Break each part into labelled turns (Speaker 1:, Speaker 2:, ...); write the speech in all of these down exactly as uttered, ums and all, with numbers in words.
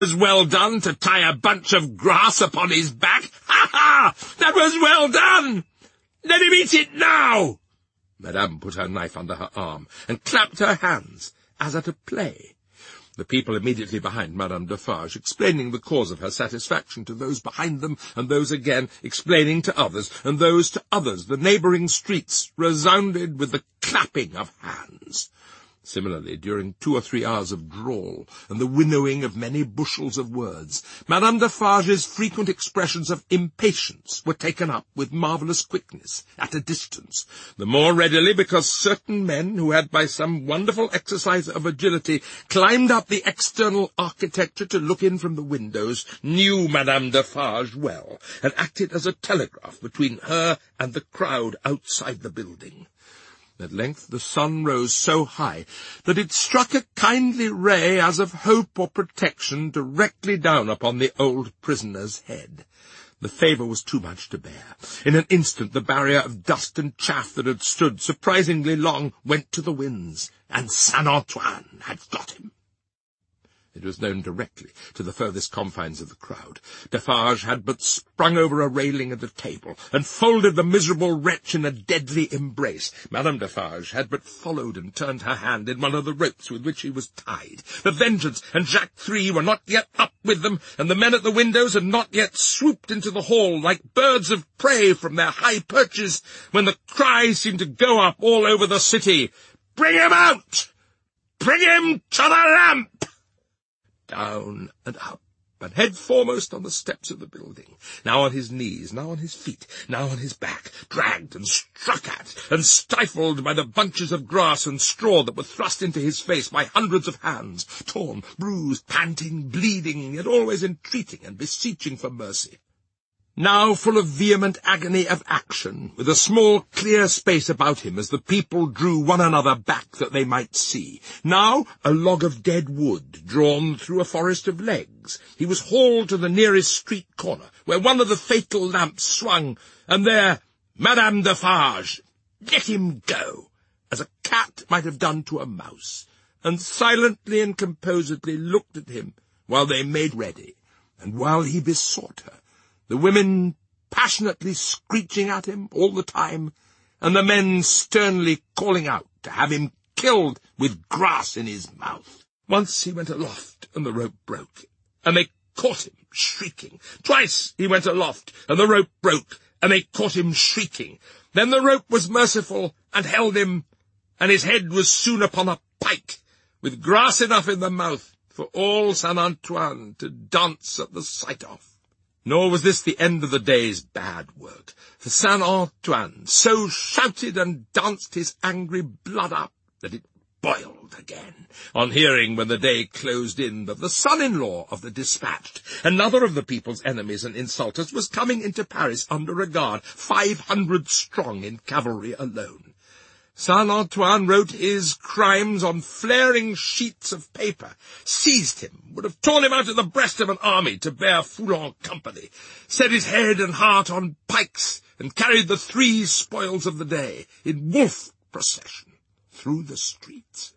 Speaker 1: was well done to tie a bunch of grass upon his back. Ha ha! That was well done! Let him eat it now! Madame put her knife under her arm and clapped her hands, as at a play. The people immediately behind Madame Defarge, explaining the cause of her satisfaction to those behind them, and those again explaining to others, and those to others. The neighbouring streets resounded with the clapping of hands. Similarly, during two or three hours of drawl, and the winnowing of many bushels of words, Madame Defarge's frequent expressions of impatience were taken up with marvellous quickness, at a distance, the more readily because certain men, who had by some wonderful exercise of agility climbed up the external architecture to look in from the windows, knew Madame Defarge well, and acted as a telegraph between her and the crowd outside the building. At length the sun rose so high that it struck a kindly ray as of hope or protection directly down upon the old prisoner's head. The favour was too much to bear. In an instant the barrier of dust and chaff that had stood surprisingly long went to the winds, and Saint Antoine had got him. It was known directly to the furthest confines of the crowd. Defarge had but sprung over a railing and a table, and folded the miserable wretch in a deadly embrace. Madame Defarge had but followed and turned her hand in one of the ropes with which he was tied. The Vengeance and Jacques Three were not yet up with them, and the men at the windows had not yet swooped into the hall like birds of prey from their high perches, when the cry seemed to go up all over the city, "Bring him out! Bring him to the lamp!" Down and up, and head foremost on the steps of the building, now on his knees, now on his feet, now on his back, dragged and struck at, and stifled by the bunches of grass and straw that were thrust into his face by hundreds of hands, torn, bruised, panting, bleeding, yet always entreating and beseeching for mercy. Now full of vehement agony of action, with a small clear space about him as the people drew one another back that they might see. Now a log of dead wood drawn through a forest of legs. He was hauled to the nearest street corner, where one of the fatal lamps swung, and there Madame Defarge let him go, as a cat might have done to a mouse, and silently and composedly looked at him while they made ready, and while he besought her, the women passionately screeching at him all the time, and the men sternly calling out to have him killed with grass in his mouth. Once he went aloft, and the rope broke, and they caught him shrieking. Twice he went aloft, and the rope broke, and they caught him shrieking. Then the rope was merciful, and held him, and his head was soon upon a pike, with grass enough in the mouth for all Saint Antoine to dance at the sight of. Nor was this the end of the day's bad work, for Saint Antoine so shouted and danced his angry blood up that it boiled again, on hearing, when the day closed in, that the son-in-law of the dispatched, another of the people's enemies and insulters, was coming into Paris under a guard, five hundred strong in cavalry alone. Saint Antoine wrote his crimes on flaring sheets of paper, seized him, would have torn him out of the breast of an army to bear Foulon company, set his head and heart on pikes, and carried the three spoils of the day in wolf procession through the streets.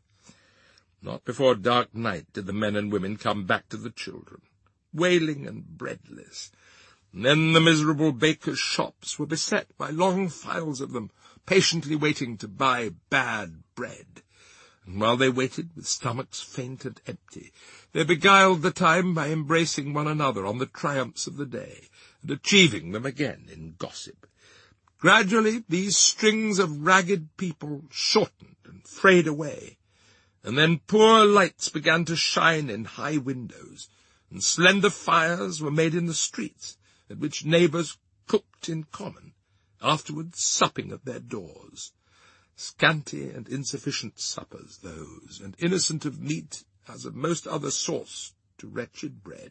Speaker 1: Not before dark night did the men and women come back to the children, wailing and breadless. And then the miserable bakers' shops were beset by long files of them, patiently waiting to buy bad bread. And while they waited, with stomachs faint and empty, they beguiled the time by embracing one another on the triumphs of the day, and achieving them again in gossip. Gradually these strings of ragged people shortened and frayed away, and then poor lights began to shine in high windows, and slender fires were made in the streets, at which neighbours cooked in common, afterwards supping at their doors. Scanty and insufficient suppers those, and innocent of meat as of most other sauce to wretched bread.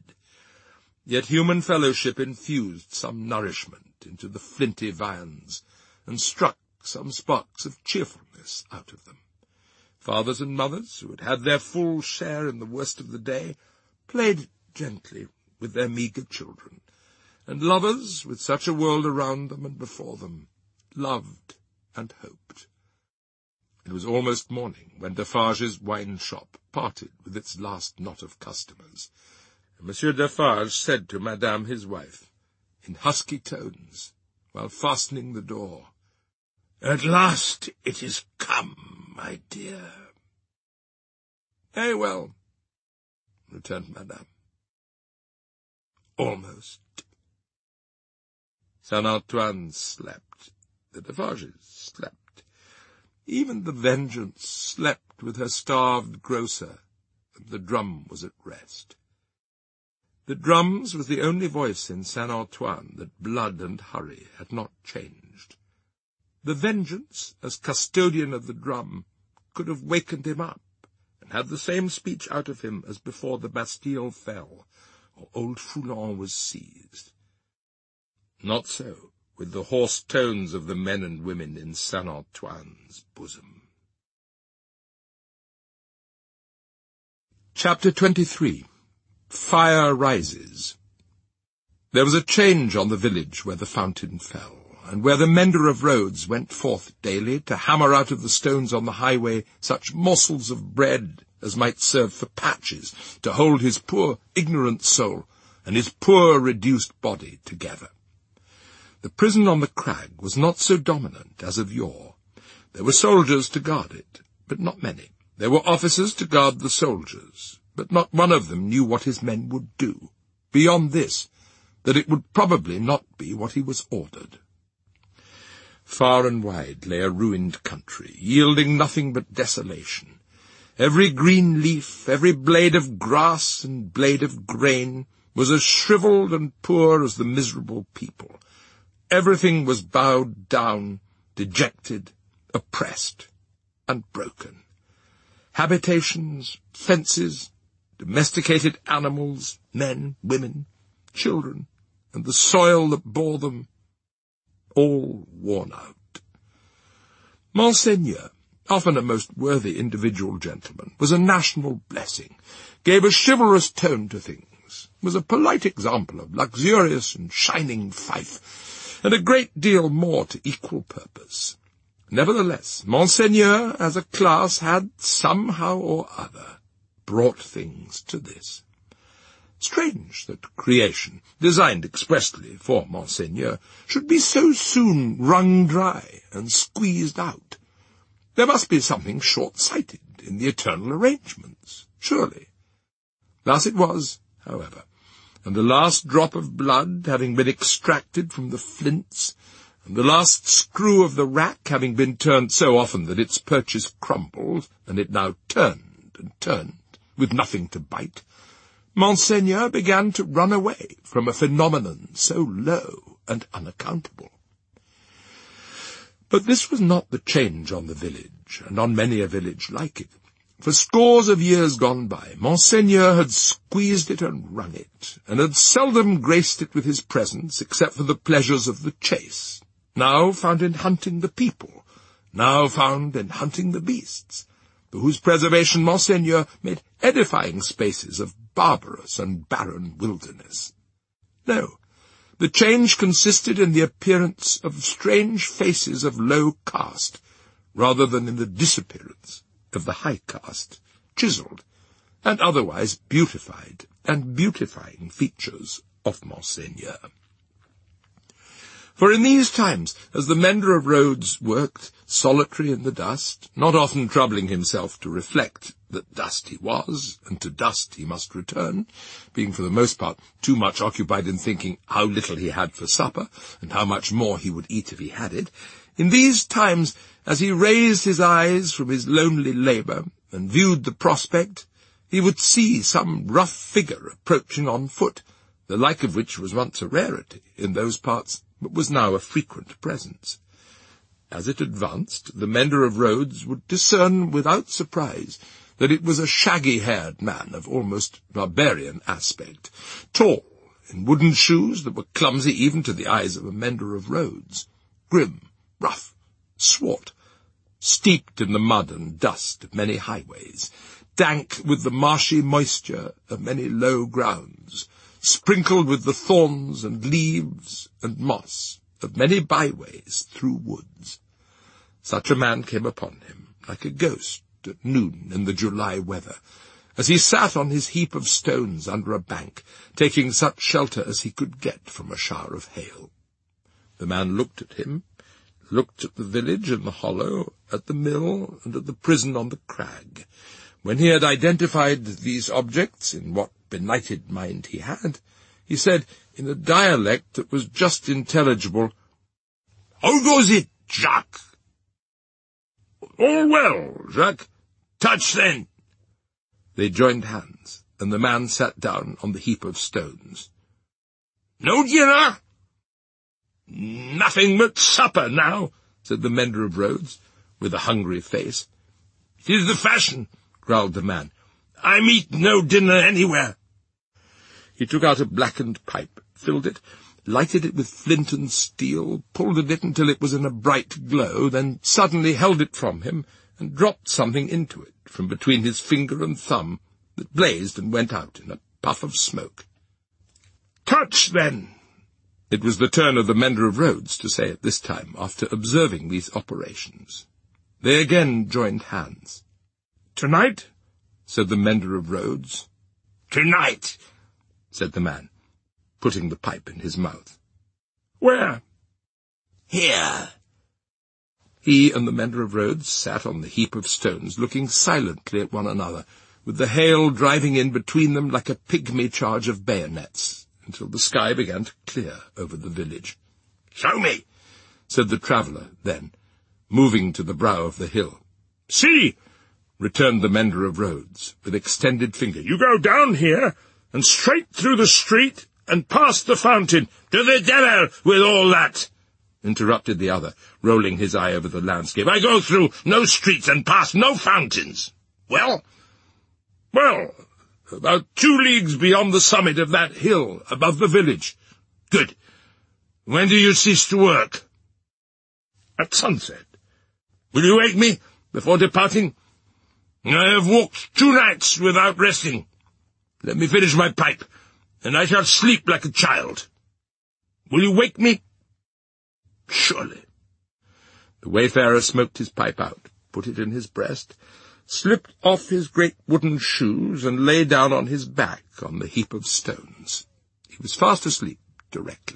Speaker 1: Yet human fellowship infused some nourishment into the flinty viands, and struck some sparks of cheerfulness out of them. Fathers and mothers, who had had their full share in the worst of the day, played gently with their meagre children, and lovers, with such a world around them and before them, loved and hoped. It was almost morning when Defarge's wine-shop parted with its last knot of customers, and Monsieur Defarge said to Madame his wife, in husky tones, while fastening the door, "At last it is come, my dear." "Eh, well," returned Madame. "Almost." Saint Antoine slept. The Defarges slept. Even the Vengeance slept with her starved grocer, and the drum was at rest. The drums was the only voice in Saint Antoine that blood and hurry had not changed. The Vengeance, as custodian of the drum, could have wakened him up, and had the same speech out of him as before the Bastille fell, or old Foulon was seized. Not so with the hoarse tones of the men and women in Saint Antoine's bosom. Chapter twenty-three. Fire Rises. There was a change on the village where the fountain fell, and where the mender of roads went forth daily to hammer out of the stones on the highway such morsels of bread as might serve for patches to hold his poor ignorant soul and his poor reduced body together. The prison on the crag was not so dominant as of yore. There were soldiers to guard it, but not many. There were officers to guard the soldiers, but not one of them knew what his men would do, beyond this, that it would probably not be what he was ordered. Far and wide lay a ruined country, yielding nothing but desolation. Every green leaf, every blade of grass and blade of grain was as shriveled and poor as the miserable people. Everything was bowed down, dejected, oppressed, and broken. Habitations, fences, domesticated animals, men, women, children, and the soil that bore them, all worn out. Monseigneur, often a most worthy individual gentleman, was a national blessing, gave a chivalrous tone to things, was a polite example of luxurious and shining fife, and a great deal more to equal purpose. Nevertheless, Monseigneur, as a class, had, somehow or other, brought things to this. Strange that creation, designed expressly for Monseigneur, should be so soon wrung dry and squeezed out. There must be something short-sighted in the eternal arrangements, surely. Thus it was, however, and the last drop of blood having been extracted from the flints, and the last screw of the rack having been turned so often that its purchase crumbled, and it now turned and turned, with nothing to bite, Monseigneur began to run away from a phenomenon so low and unaccountable. But this was not the change on the village, and on many a village like it. For scores of years gone by, Monseigneur had squeezed it and wrung it, and had seldom graced it with his presence except for the pleasures of the chase, now found in hunting the people, now found in hunting the beasts, for whose preservation Monseigneur made edifying spaces of barbarous and barren wilderness. No, the change consisted in the appearance of strange faces of low caste, rather than in the disappearance of the high caste, chiselled, and otherwise beautified and beautifying features of Monseigneur. For in these times, as the mender of roads worked, solitary in the dust, not often troubling himself to reflect that dust he was, and to dust he must return, being for the most part too much occupied in thinking how little he had for supper, and how much more he would eat if he had it, in these times, as he raised his eyes from his lonely labour, and viewed the prospect, he would see some rough figure approaching on foot, the like of which was once a rarity in those parts, but was now a frequent presence. As it advanced, the mender of roads would discern without surprise that it was a shaggy-haired man of almost barbarian aspect, tall, in wooden shoes that were clumsy even to the eyes of a mender of roads, grim, rough, swart, steeped in the mud and dust of many highways, dank with the marshy moisture of many low grounds, sprinkled with the thorns and leaves and moss of many byways through woods. Such a man came upon him, like a ghost, at noon in the July weather, as he sat on his heap of stones under a bank, taking such shelter as he could get from a shower of hail. The man looked at him, looked at the village in the hollow, at the mill, and at the prison on the crag. When he had identified these objects in what benighted mind he had, he said, in a dialect that was just intelligible, "How goes it, Jacques?" "All well, Jacques. Touch, then." They joined hands, and the man sat down on the heap of stones. "No dinner?" "Nothing but supper now," said the mender of roads, with a hungry face. "'Tis the fashion," growled the man. "I eat no dinner anywhere." He took out a blackened pipe, filled it, lighted it with flint and steel, pulled at it until it was in a bright glow, then suddenly held it from him and dropped something into it from between his finger and thumb that blazed and went out in a puff of smoke. "Touch, then." It was the turn of the mender of roads to say it this time, after observing these operations. They again joined hands. "Tonight?" said the mender of roads. "Tonight," said the man, putting the pipe in his mouth. "Where?" "Here." He and the mender of roads sat on the heap of stones, looking silently at one another, with the hail driving in between them like a pygmy charge of bayonets, until the sky began to clear over the village. "Show me," said the traveller, then, moving to the brow of the hill. "See," returned the mender of roads, with extended finger. "You go down here, and straight through the street, and past the fountain." "To the devil with all that," interrupted the other, rolling his eye over the landscape. "I go through no streets and past no fountains." "Well?" "Well, about two leagues beyond the summit of that hill above the village." "Good. When do you cease to work?" "At sunset." "Will you wake me before departing?" "I have walked two nights without resting. Let me finish my pipe, and I shall sleep like a child. Will you wake me?" "Surely." The wayfarer smoked his pipe out, put it in his breast, slipped off his great wooden shoes, and lay down on his back on the heap of stones. He was fast asleep directly.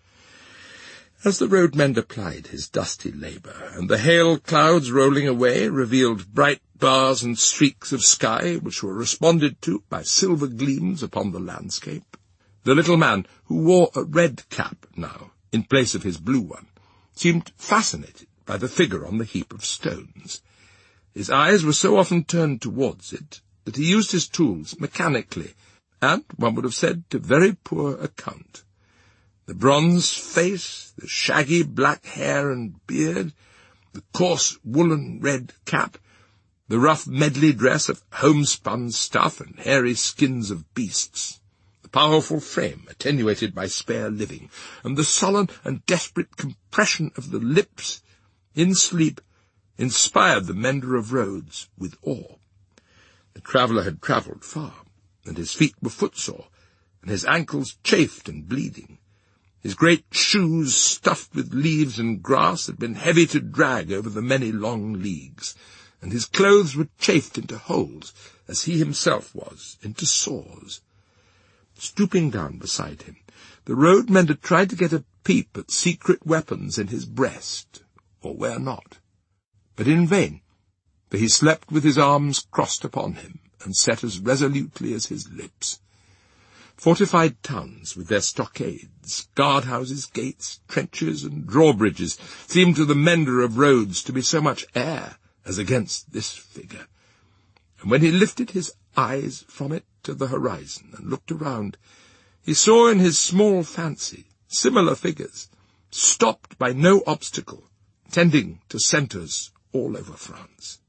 Speaker 1: As the road mender plied his dusty labour, and the hail clouds rolling away revealed bright bars and streaks of sky, which were responded to by silver gleams upon the landscape, the little man, who wore a red cap now, in place of his blue one, seemed fascinated by the figure on the heap of stones. His eyes were so often turned towards it that he used his tools mechanically, and, one would have said, to very poor account. The bronze face, the shaggy black hair and beard, the coarse woolen red cap, the rough medley dress of homespun stuff and hairy skins of beasts, the powerful frame attenuated by spare living, and the sullen and desperate compression of the lips in sleep inspired the mender of roads with awe. The traveller had travelled far, and his feet were footsore, and his ankles chafed and bleeding. His great shoes, stuffed with leaves and grass, had been heavy to drag over the many long leagues, and his clothes were chafed into holes, as he himself was, into sores. Stooping down beside him, the road mender tried to get a peep at secret weapons in his breast, or where not, but in vain, for he slept with his arms crossed upon him, and set as resolutely as his lips. Fortified towns, with their stockades, guard-houses, gates, trenches, and drawbridges, seemed to the mender of roads to be so much air as against this figure. And when he lifted his eyes from it to the horizon and looked around, he saw in his small fancy similar figures, stopped by no obstacle, tending to centres all over France.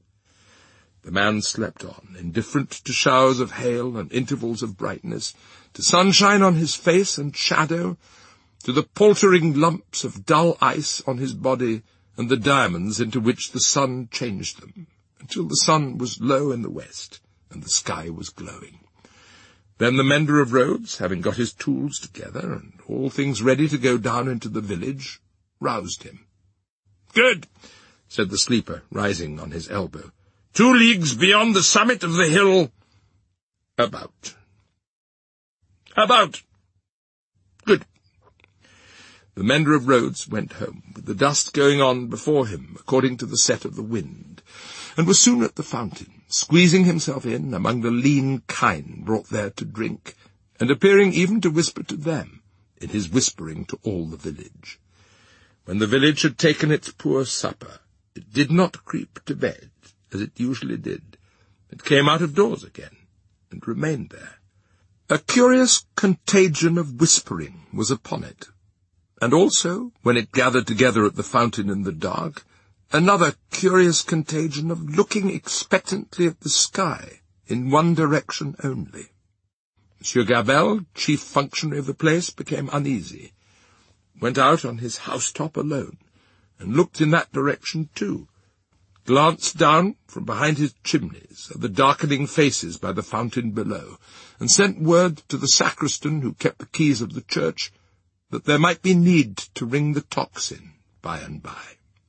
Speaker 1: The man slept on, indifferent to showers of hail and intervals of brightness, to sunshine on his face and shadow, to the paltering lumps of dull ice on his body and the diamonds into which the sun changed them, until the sun was low in the west and the sky was glowing. Then the mender of roads, having got his tools together and all things ready to go down into the village, roused him. "Good," said the sleeper, rising on his elbow. "Two leagues beyond the summit of the hill, About. About. Good. The mender of roads went home, with the dust going on before him according to the set of the wind, and was soon at the fountain, squeezing himself in among the lean kine brought there to drink, and appearing even to whisper to them, in his whispering to all the village. When the village had taken its poor supper, it did not creep to bed, as it usually did. It came out of doors again, and remained there. A curious contagion of whispering was upon it, and also, when it gathered together at the fountain in the dark, another curious contagion of looking expectantly at the sky, in one direction only. Monsieur Gabelle, chief functionary of the place, became uneasy, went out on his housetop alone, and looked in that direction too, glanced down from behind his chimneys at the darkening faces by the fountain below, and sent word to the sacristan who kept the keys of the church that there might be need to ring the tocsin by and by.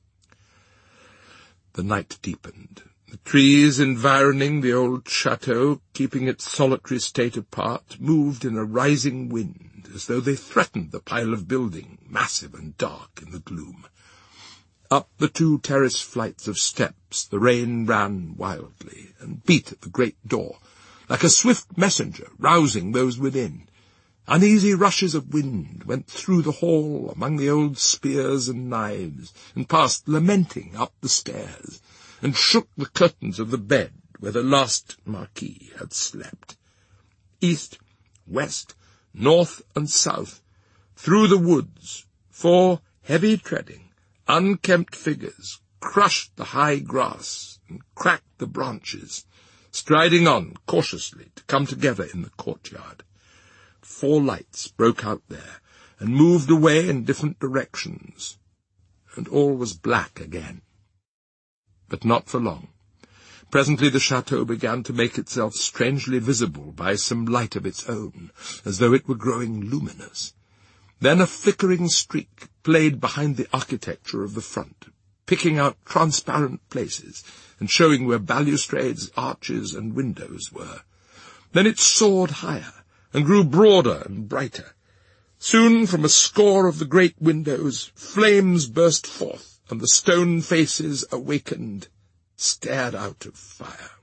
Speaker 1: The night deepened. The trees environing the old chateau, keeping its solitary state apart, moved in a rising wind, as though they threatened the pile of building, massive and dark in the gloom. Up the two terrace flights of steps the rain ran wildly, and beat at the great door, like a swift messenger rousing those within. Uneasy rushes of wind went through the hall among the old spears and knives, and passed lamenting up the stairs, and shook the curtains of the bed where the last Marquis had slept. East, west, north, and south, through the woods, four heavy treading, unkempt figures crushed the high grass and cracked the branches, striding on cautiously to come together in the courtyard. Four lights broke out there, and moved away in different directions, and all was black again. But not for long. Presently the chateau began to make itself strangely visible by some light of its own, as though it were growing luminous. Then a flickering streak played behind the architecture of the front, picking out transparent places, and showing where balustrades, arches, and windows were. Then it soared higher, and grew broader and brighter. Soon from a score of the great windows flames burst forth, and the stone faces, awakened, stared out of fire.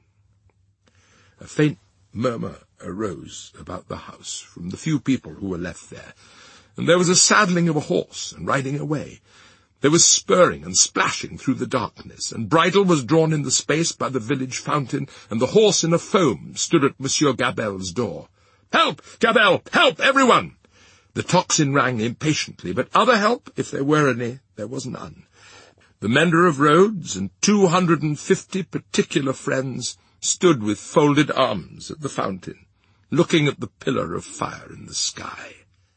Speaker 1: A faint murmur arose about the house from the few people who were left there, and there was a saddling of a horse and riding away. There was spurring and splashing through the darkness, and bridle was drawn in the space by the village fountain, and the horse in a foam stood at Monsieur Gabelle's door. "Help, Gabelle! Help, everyone!" The tocsin rang impatiently, but other help, if there were any, there was none. The mender of roads and two hundred and fifty particular friends stood with folded arms at the fountain, looking at the pillar of fire in the sky.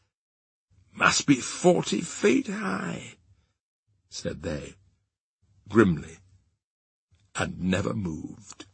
Speaker 1: "Must be forty feet high," said they, grimly, and never moved.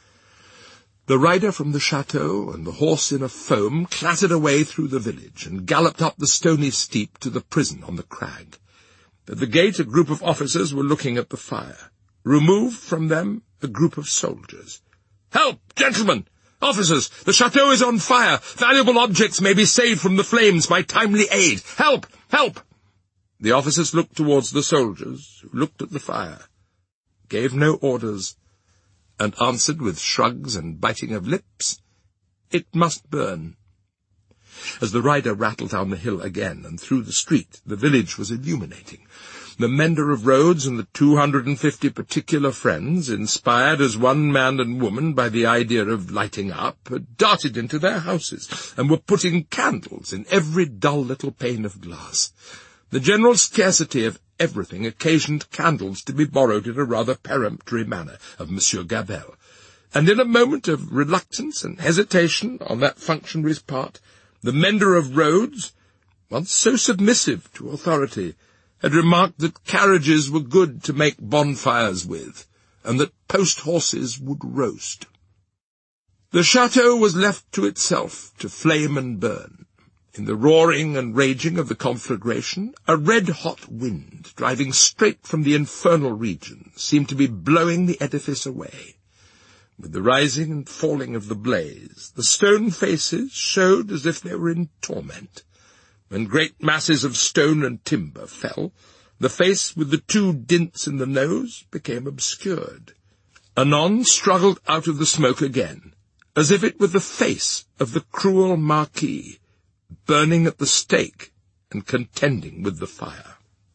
Speaker 1: The rider from the chateau and the horse in a foam clattered away through the village and galloped up the stony steep to the prison on the crag. At the gate a group of officers were looking at the fire. Removed from them a group of soldiers. "Help, gentlemen! Officers! The chateau is on fire! Valuable objects may be saved from the flames by timely aid! Help! Help!" The officers looked towards the soldiers, who looked at the fire, gave no orders, and answered with shrugs and biting of lips, "It must burn." As the rider rattled down the hill again and through the street, the village was illuminating. The mender of roads and the two hundred and fifty particular friends, inspired as one man and woman by the idea of lighting up, had darted into their houses, and were putting candles in every dull little pane of glass. The general scarcity of everything occasioned candles to be borrowed in a rather peremptory manner of Monsieur Gabelle, and in a moment of reluctance and hesitation on that functionary's part, the mender of roads, once so submissive to authority, had remarked that carriages were good to make bonfires with, and that post-horses would roast. The chateau was left to itself to flame and burn. In the roaring and raging of the conflagration, a red-hot wind, driving straight from the infernal region, seemed to be blowing the edifice away. With the rising and falling of the blaze, the stone faces showed as if they were in torment. When great masses of stone and timber fell, the face with the two dints in the nose became obscured. Anon struggled out of the smoke again, as if it were the face of the cruel Marquis, burning at the stake and contending with the fire.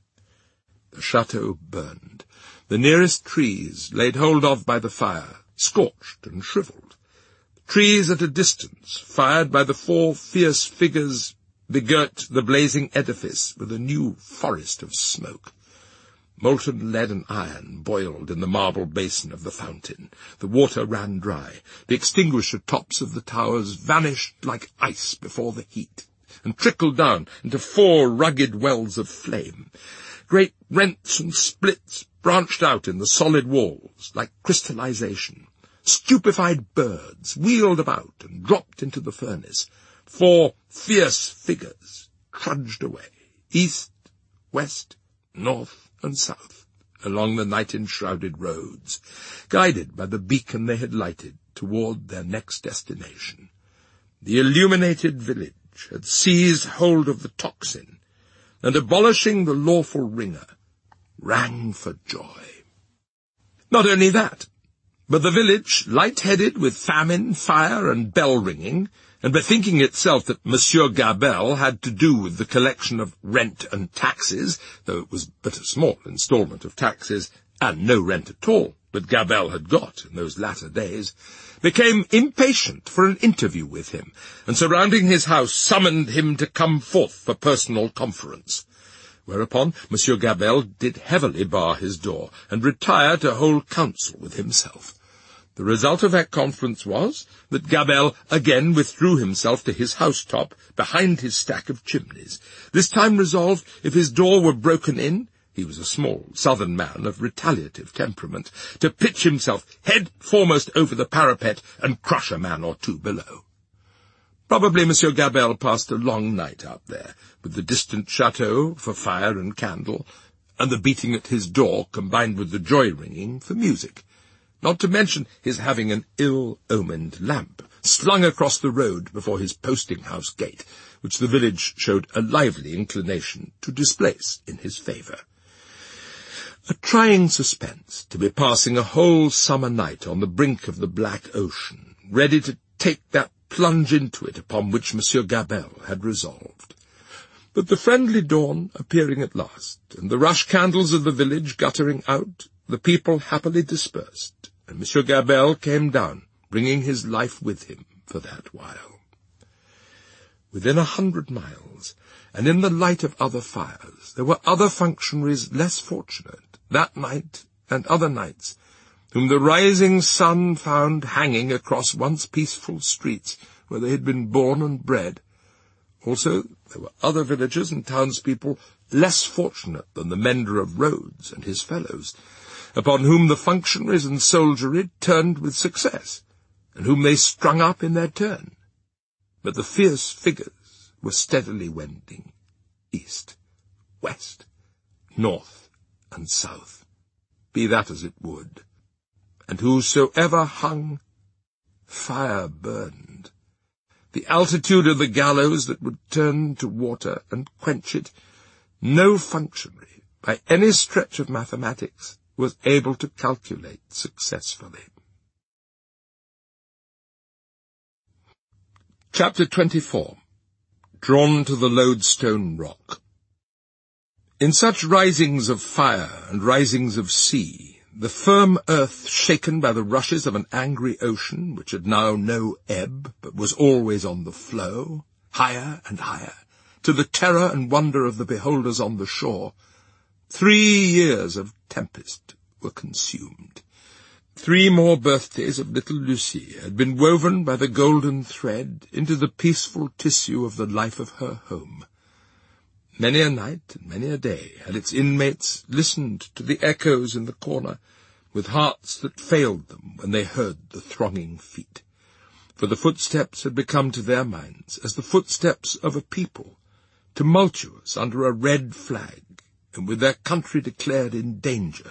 Speaker 1: The chateau burned. The nearest trees, laid hold of by the fire, scorched and shriveled. Trees at a distance, fired by the four fierce figures, begirt the blazing edifice with a new forest of smoke. Molten lead and iron boiled in the marble basin of the fountain. The water ran dry. The extinguisher tops of the towers vanished like ice before the heat, and trickled down into four rugged wells of flame. Great rents and splits branched out in the solid walls like crystallization. Stupefied birds wheeled about and dropped into the furnace. Four fierce figures trudged away, east, west, north, and south, along the night-enshrouded roads, guided by the beacon they had lighted toward their next destination. The illuminated village had seized hold of the tocsin, and, abolishing the lawful ringer, rang for joy. Not only that, but the village, light-headed with famine, fire, and bell-ringing, and bethinking itself that Monsieur Gabelle had to do with the collection of rent and taxes, though it was but a small instalment of taxes, and no rent at all, that Gabelle had got in those latter days, became impatient for an interview with him, and surrounding his house summoned him to come forth for personal conference. Whereupon Monsieur Gabelle did heavily bar his door, and retire to hold counsel with himself. The result of that conference was that Gabelle again withdrew himself to his housetop behind his stack of chimneys, this time resolved, if his door were broken in, he was a small southern man of retaliative temperament, to pitch himself head foremost over the parapet and crush a man or two below. Probably Monsieur Gabelle passed a long night out there, with the distant chateau for fire and candle, and the beating at his door combined with the joy-ringing for music, not to mention his having an ill-omened lamp slung across the road before his posting-house gate, which the village showed a lively inclination to displace in his favour. A trying suspense to be passing a whole summer night on the brink of the black ocean, ready to take that plunge into it upon which Monsieur Gabelle had resolved. But the friendly dawn appearing at last, and the rush candles of the village guttering out, the people happily dispersed, and Monsieur Gabelle came down, bringing his life with him for that while. Within a hundred miles, and in the light of other fires, there were other functionaries less fortunate, that night and other nights, whom the rising sun found hanging across once peaceful streets where they had been born and bred. Also, there were other villagers and townspeople less fortunate than the mender of roads and his fellows, upon whom the functionaries and soldiery turned with success, and whom they strung up in their turn. But the fierce figures were steadily wending east, west, north, and south, be that as it would, and whosoever hung, fire burned. The altitude of the gallows that would turn to water and quench it, no functionary, by any stretch of mathematics, was able to calculate successfully. Chapter twenty-four. Drawn to the lodestone rock. In such risings of fire and risings of sea, the firm earth shaken by the rushes of an angry ocean, which had now no ebb, but was always on the flow, higher and higher, to the terror and wonder of the beholders on the shore, three years of tempest were consumed. Three more birthdays of little Lucie had been woven by the golden thread into the peaceful tissue of the life of her home. Many a night and many a day had its inmates listened to the echoes in the corner, with hearts that failed them when they heard the thronging feet. For the footsteps had become to their minds as the footsteps of a people, tumultuous under a red flag, and with their country declared in danger,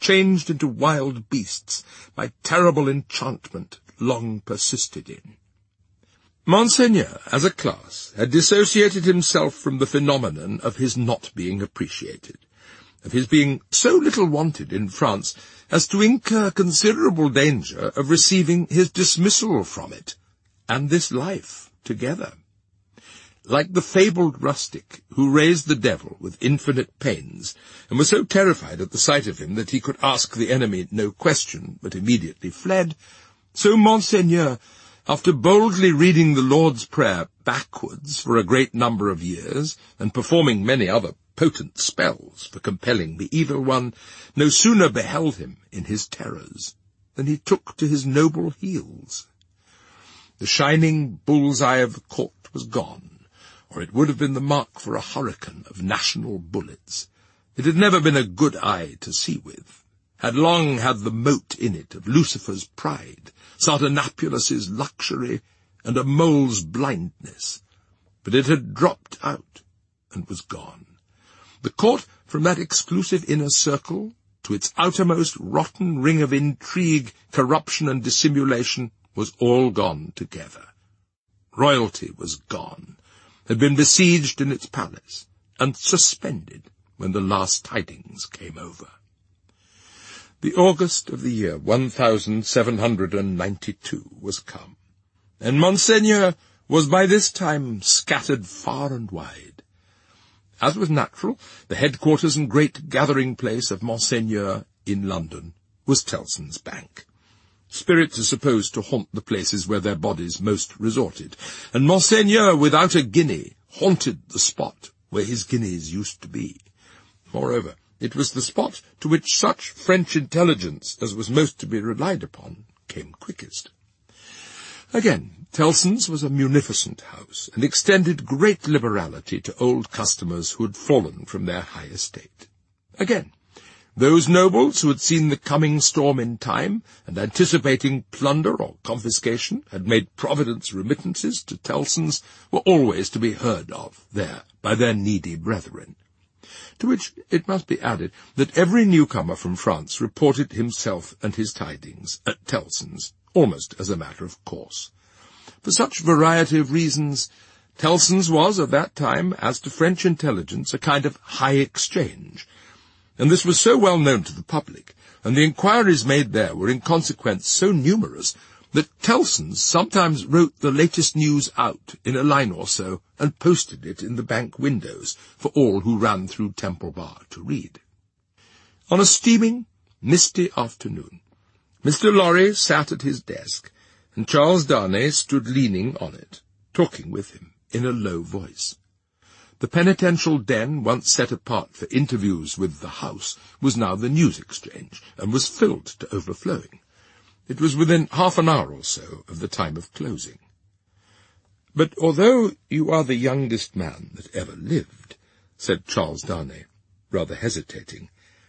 Speaker 1: changed into wild beasts by terrible enchantment long persisted in. Monseigneur, as a class, had dissociated himself from the phenomenon of his not being appreciated, of his being so little wanted in France as to incur considerable danger of receiving his dismissal from it, and this life together. Like the fabled rustic who raised the devil with infinite pains, and was so terrified at the sight of him that he could ask the enemy no question, but immediately fled, so Monseigneur, after boldly reading the Lord's Prayer backwards for a great number of years, and performing many other potent spells for compelling the evil one, no sooner beheld him in his terrors than he took to his noble heels. The shining bull's-eye of the court was gone, or it would have been the mark for a hurricane of national bullets. It had never been a good eye to see with, had long had the mote in it of Lucifer's pride, Sardanapalus' luxury, and a mole's blindness, but it had dropped out and was gone. The court, from that exclusive inner circle to its outermost rotten ring of intrigue, corruption, and dissimulation, was all gone together. Royalty was gone, had been besieged in its palace, and suspended when the last tidings came over. The August of the year one thousand seven hundred ninety-two was come, and Monseigneur was by this time scattered far and wide. As was natural, the headquarters and great gathering-place of Monseigneur in London was Tellson's Bank. Spirits are supposed to haunt the places where their bodies most resorted, and Monseigneur, without a guinea, haunted the spot where his guineas used to be. Moreover, it was the spot to which such French intelligence as was most to be relied upon came quickest. Again, Tellson's was a munificent house, and extended great liberality to old customers who had fallen from their high estate. Again, those nobles who had seen the coming storm in time, and anticipating plunder or confiscation, had made Providence remittances to Tellson's, were always to be heard of there by their needy brethren. To which it must be added that every newcomer from France reported himself and his tidings at Tellson's, almost as a matter of course. For such variety of reasons, Tellson's was, at that time, as to French intelligence, a kind of high exchange, and this was so well known to the public, and the inquiries made there were in consequence so numerous, that Tellson's sometimes wrote the latest news out in a line or so, and posted it in the bank windows for all who ran through Temple Bar to read. On a steaming, misty afternoon, Mister Lorry sat at his desk, and Charles Darnay stood leaning on it, talking with him in a low voice. The penitential den, once set apart for interviews with the House, was now the news exchange, and was filled to overflowing. It was within half an hour or so of the time of closing. "But although you are the youngest man that ever lived," said Charles Darnay, rather hesitating,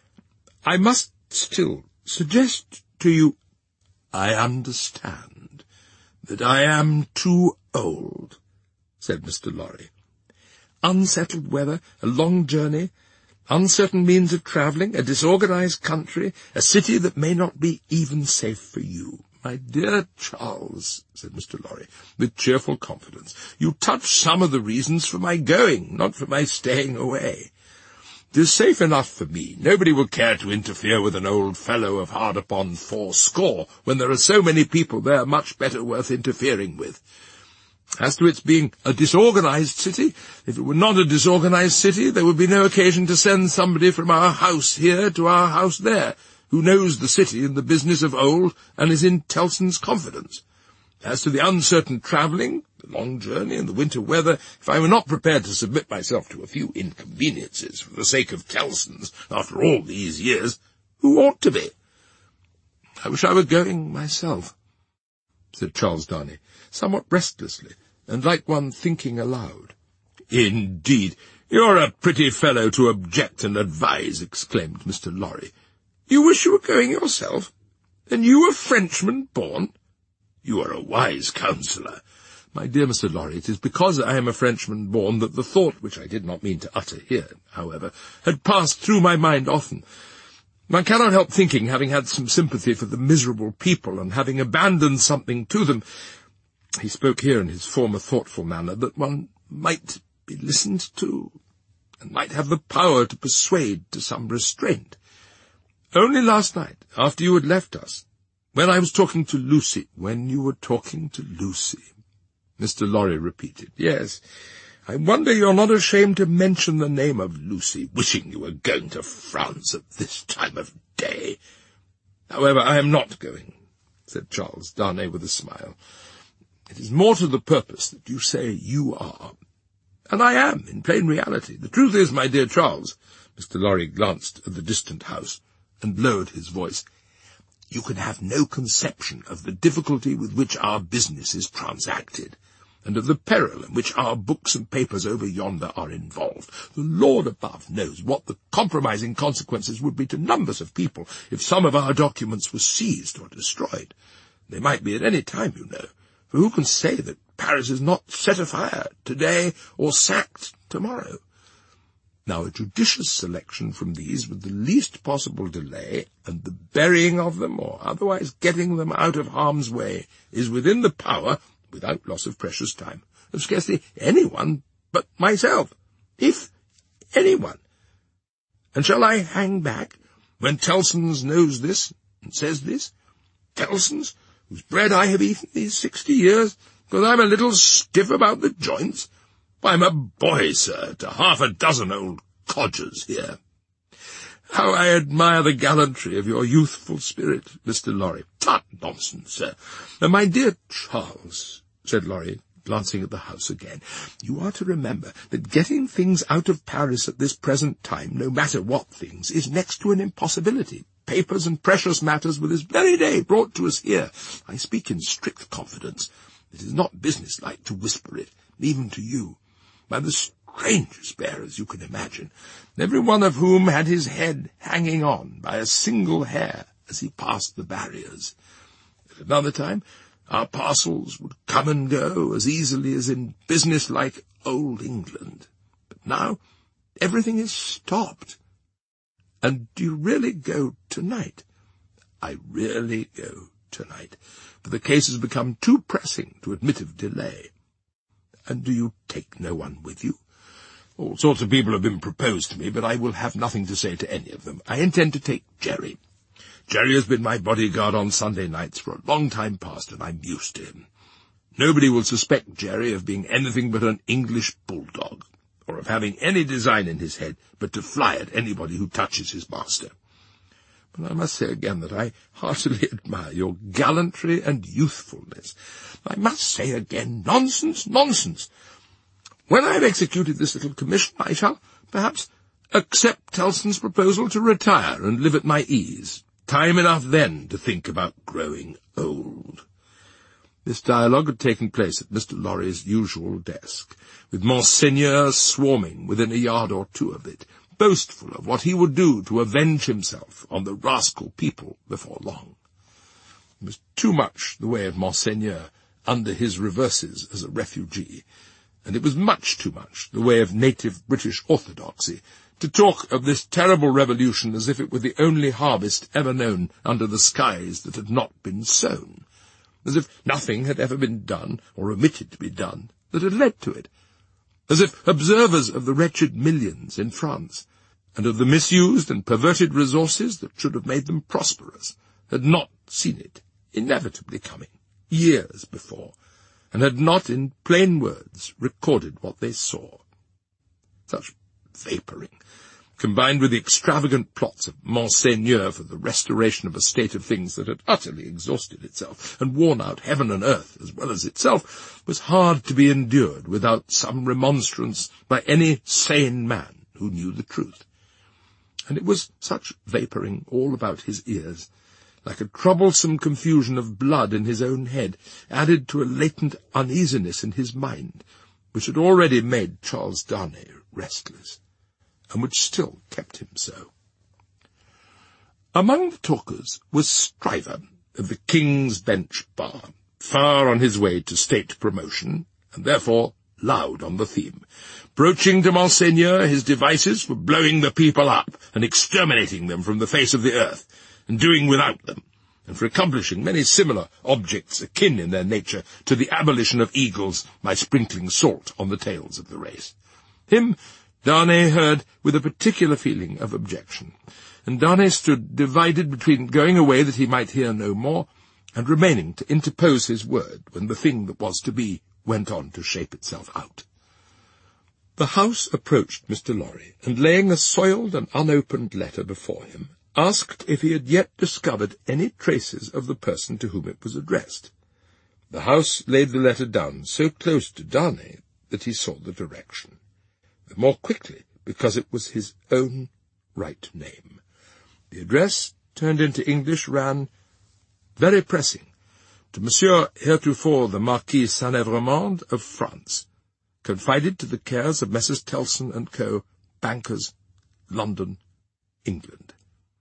Speaker 1: "I must still suggest to you—" "I understand that I am too old," said Mister Lorry. "Unsettled weather, a long journey, uncertain means of travelling, a disorganized country, a city that may not be even safe for you." "My dear Charles," said Mister Lorry, with cheerful confidence, "you touch some of the reasons for my going, not for my staying away. It is safe enough for me. Nobody will care to interfere with an old fellow of hard upon fourscore, when there are so many people there much better worth interfering with. As to its being a disorganized city, if it were not a disorganized city, there would be no occasion to send somebody from our house here to our house there, who knows the city and the business of old, and is in Tellson's confidence. As to the uncertain travelling, the long journey, and the winter weather, if I were not prepared to submit myself to a few inconveniences for the sake of Tellson's, after all these years, who ought to be?" "I wish I were going myself," said Charles Darnay, somewhat restlessly, and like one thinking aloud. "Indeed, you're a pretty fellow to object and advise," exclaimed Mister Lorry. "You wish you were going yourself? And you a Frenchman born? You are a wise counsellor." "My dear Mister Lorry, it is because I am a Frenchman born that the thought, which I did not mean to utter here, however, had passed through my mind often. One cannot help thinking, having had some sympathy for the miserable people and having abandoned something to them," he spoke here in his former thoughtful manner, "that one might be listened to, and might have the power to persuade to some restraint. Only last night, after you had left us, when I was talking to Lucy—" "When you were talking to Lucy," Mister Lorry repeated. "Yes, I wonder you're not ashamed to mention the name of Lucy, wishing you were going to France at this time of day." "However, I am not going," said Charles Darnay with a smile. "It is more to the purpose that you say you are. And I am, in plain reality. The truth is, my dear Charles," Mister Lorry glanced at the distant house, and lowered his voice, "you can have no conception of the difficulty with which our business is transacted, and of the peril in which our books and papers over yonder are involved. The Lord above knows what the compromising consequences would be to numbers of people if some of our documents were seized or destroyed. They might be at any time, you know, for who can say that Paris is not set afire today or sacked tomorrow? Now, a judicious selection from these with the least possible delay, and the burying of them, or otherwise getting them out of harm's way, is within the power, without loss of precious time, of scarcely anyone but myself, if anyone. And shall I hang back when Tellson's knows this and says this? Tellson's, whose bread I have eaten these sixty years, because I'm a little stiff about the joints? Why, I'm a boy, sir, to half a dozen old codgers here. How I admire the gallantry of your youthful spirit, Mister Lorry." "Tut, nonsense, sir." "My dear Charles," said Lorry, glancing at the house again, "you are to remember that getting things out of Paris at this present time, no matter what things, is next to an impossibility. Papers and precious matters were this very day brought to us here. I speak in strict confidence. It is not business-like to whisper it, even to you, by the strangest bearers you can imagine, every one of whom had his head hanging on by a single hair as he passed the barriers. At another time, our parcels would come and go as easily as in business-like old England. But now everything is stopped. And do you really go tonight?" "I really go tonight, for the case has become too pressing to admit of delay." "And do you take no one with you?" "All sorts of people have been proposed to me, but I will have nothing to say to any of them. I intend to take Jerry. Jerry has been my bodyguard on Sunday nights for a long time past, and I'm used to him. Nobody will suspect Jerry of being anything but an English bulldog, or of having any design in his head but to fly at anybody who touches his master. But I must say again that I heartily admire your gallantry and youthfulness. I must say again, nonsense, nonsense. When I have executed this little commission, I shall, perhaps, accept Tellson's proposal to retire and live at my ease. Time enough then to think about growing old." This dialogue had taken place at Mister Lorry's usual desk, with Monseigneur swarming within a yard or two of it, boastful of what he would do to avenge himself on the rascal people before long. It was too much the way of Monseigneur under his reverses as a refugee, and it was much too much the way of native British orthodoxy to talk of this terrible revolution as if it were the only harvest ever known under the skies that had not been sown, as if nothing had ever been done, or omitted to be done, that had led to it, as if observers of the wretched millions in France, and of the misused and perverted resources that should have made them prosperous, had not seen it inevitably coming, years before, and had not, in plain words, recorded what they saw. Such vapouring, combined with the extravagant plots of Monseigneur for the restoration of a state of things that had utterly exhausted itself and worn out heaven and earth as well as itself, was hard to be endured without some remonstrance by any sane man who knew the truth. And it was such vapouring all about his ears, like a troublesome confusion of blood in his own head, added to a latent uneasiness in his mind, which had already made Charles Darnay restless, and which still kept him so. Among the talkers was Stryver, of the King's Bench Bar, far on his way to state promotion, and therefore loud on the theme, broaching to Monseigneur his devices for blowing the people up and exterminating them from the face of the earth, and doing without them, and for accomplishing many similar objects akin in their nature to the abolition of eagles by sprinkling salt on the tails of the race. Him Darnay heard with a particular feeling of objection, and Darnay stood divided between going away that he might hear no more, and remaining to interpose his word when the thing that was to be went on to shape itself out. The house approached Mister Lorry, and laying a soiled and unopened letter before him, asked if he had yet discovered any traces of the person to whom it was addressed. The house laid the letter down so close to Darnay that he saw the direction, the more quickly because it was his own right name. The address, turned into English, ran, very pressing, to Monsieur heretofore the Marquis Saint-Evremond of France, confided to the cares of Messrs. Tellson and Co., bankers, London, England.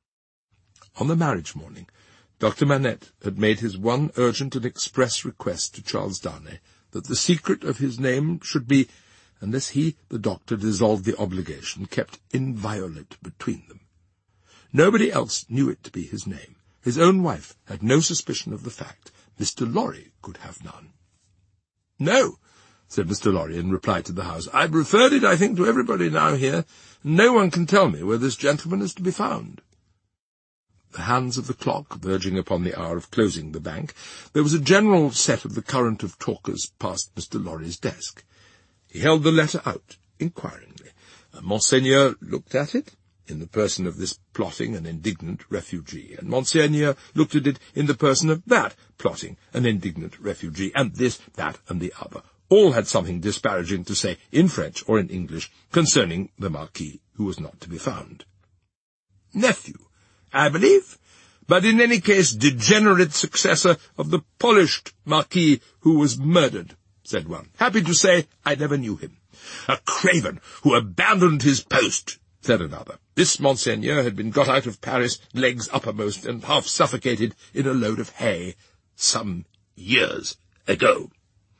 Speaker 1: On the marriage morning, Doctor Manette had made his one urgent and express request to Charles Darnay that the secret of his name should be, unless he, the doctor, dissolved the obligation, kept inviolate between them. Nobody else knew it to be his name. His own wife had no suspicion of the fact. Mister Lorry could have none. "No," said Mister Lorry in reply to the house. "I've referred it, I think, to everybody now here, and no one can tell me where this gentleman is to be found." The hands of the clock verging upon the hour of closing the bank, there was a general set of the current of talkers past Mister Lorry's desk. He held the letter out, inquiringly, and Monseigneur looked at it, in the person of this plotting and indignant refugee, and Monseigneur looked at it in the person of that plotting and indignant refugee, and this, that, and the other. All had something disparaging to say, in French or in English, concerning the Marquis, who was not to be found. "Nephew, I believe, but in any case degenerate successor of the polished Marquis who was murdered," said one. "Happy to say I never knew him." "A craven who abandoned his post," said another. This Monseigneur had been got out of Paris, legs uppermost, and half suffocated in a load of hay, some years ago.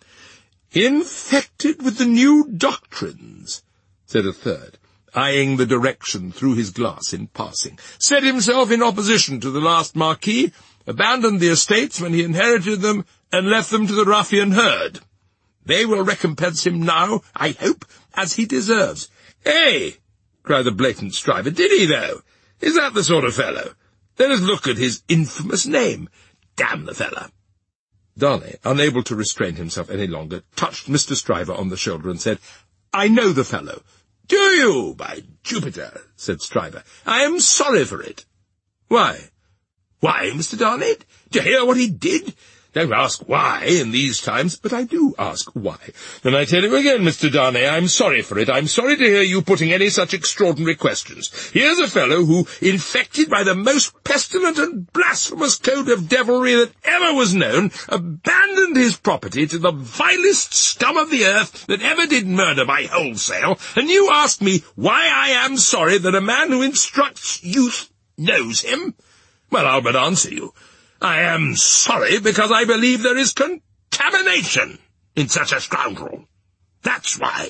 Speaker 1: "Infected with the new doctrines," said a third, eyeing the direction through his glass in passing. "Set himself in opposition to the last Marquis, abandoned the estates when he inherited them, and left them to the ruffian herd. They will recompense him now, I hope, as he deserves." "Eh?" cried the blatant Stryver. "Did he, though? Is that the sort of fellow? Let us look at his infamous name. Damn the fellow!" Darnay, unable to restrain himself any longer, touched Mister Stryver on the shoulder and said, "I know the fellow." "Do you? By Jupiter," said Stryver, "I am sorry for it." "Why?" "Why, Mister Darnay? Do you hear what he did? Don't ask why in these times, but I do ask why. And I tell you again, Mister Darnay, I'm sorry for it. I'm sorry to hear you putting any such extraordinary questions. Here's a fellow who, infected by the most pestilent and blasphemous code of devilry that ever was known, abandoned his property to the vilest scum of the earth that ever did murder by wholesale, and you ask me why I am sorry that a man who instructs youth knows him? Well, I'll but answer you. I am sorry because I believe there is contamination in such a scoundrel. That's why."